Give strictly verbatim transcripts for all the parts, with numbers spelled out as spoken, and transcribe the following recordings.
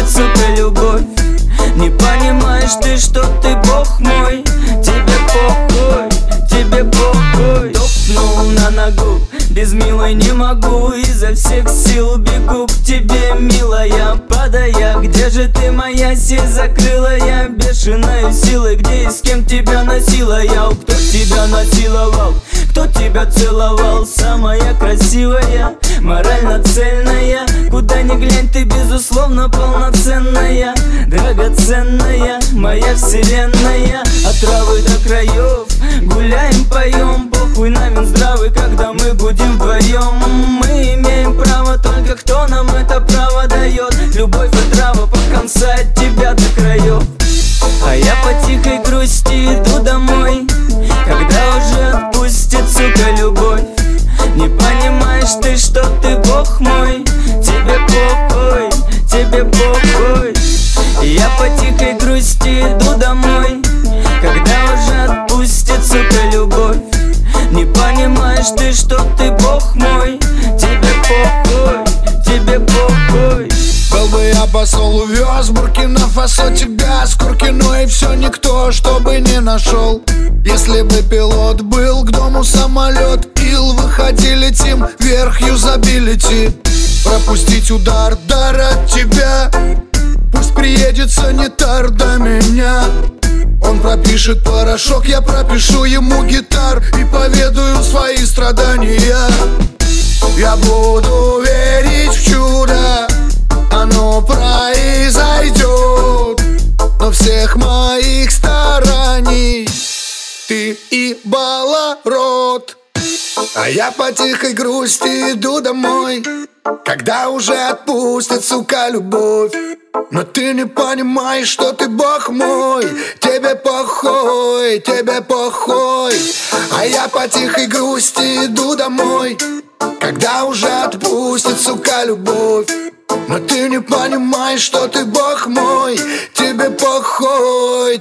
сука, любовь. Не понимаешь ты, что ты бог мой. Тебе похуй, тебе похуй. Топнул на ногу, без милой не могу. Изо всех сил бегу к тебе, милая, падая. Где же ты, моя сеть закрыла я бешеной силой? Где и с кем тебя носила я? Кто тебя насиловал? Кто тебя целовал? Самая красивая, морально цельная. Куда ни глянь, ты безусловно полноценная, драгоценная, моя вселенная. От травы до краев гуляем, поем. Похуй на Минздравы, когда мы будем вдвоем. Мы имеем право, только кто нам это право дает? Любовь и трава по конца от тебя до краев. А я по тихой грусти иду домой, когда уже отпустит, сука, любовь. Не понимаешь ты, что ты бог мой. Тебе похуй, тебе похуй. Я по тихой грусти иду домой, когда уже отпустит, сука, любовь. Не понимаешь ты, что ты бог мой. Тебе похуй, тебе похуй. Был бы я посол, увез Буркина-Фасо тебя с Куркино, и все никто, чтобы не нашел. Если бы пилот был к дому самолет, ил, выходи, летим вверх, юзабилити. Пропустить удар, дар от тебя. Пусть приедет санитар до меня. Он пропишет порошок, я пропишу ему гитар и поведаю свои страдания. Я буду верить в чудо, оно произойдет. Но всех моих стараний ты и баларод. А я по тихой грусти иду домой, когда уже отпустит, сука, любовь. Но ты не понимаешь, что ты бог мой. Тебе похуй, тебе похуй. А я по тихой грусти иду домой, когда уже отпустит, сука, любовь. Но ты не понимаешь, что ты бог мой. Тебе похуй.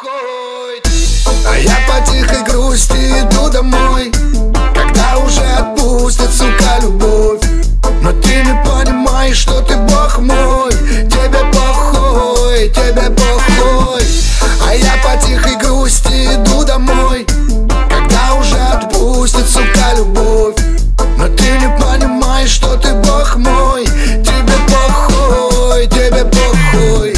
А я по тихой грусти иду домой, когда уже отпустит, сука, любовь. Но ты не понимаешь, что ты бог мой. Тебе похуй, тебе похуй. А я по тихой грусти иду домой, когда уже отпустит, сука, любовь. Но ты не понимаешь, что ты бог мой. Тебе похуй, тебе похуй.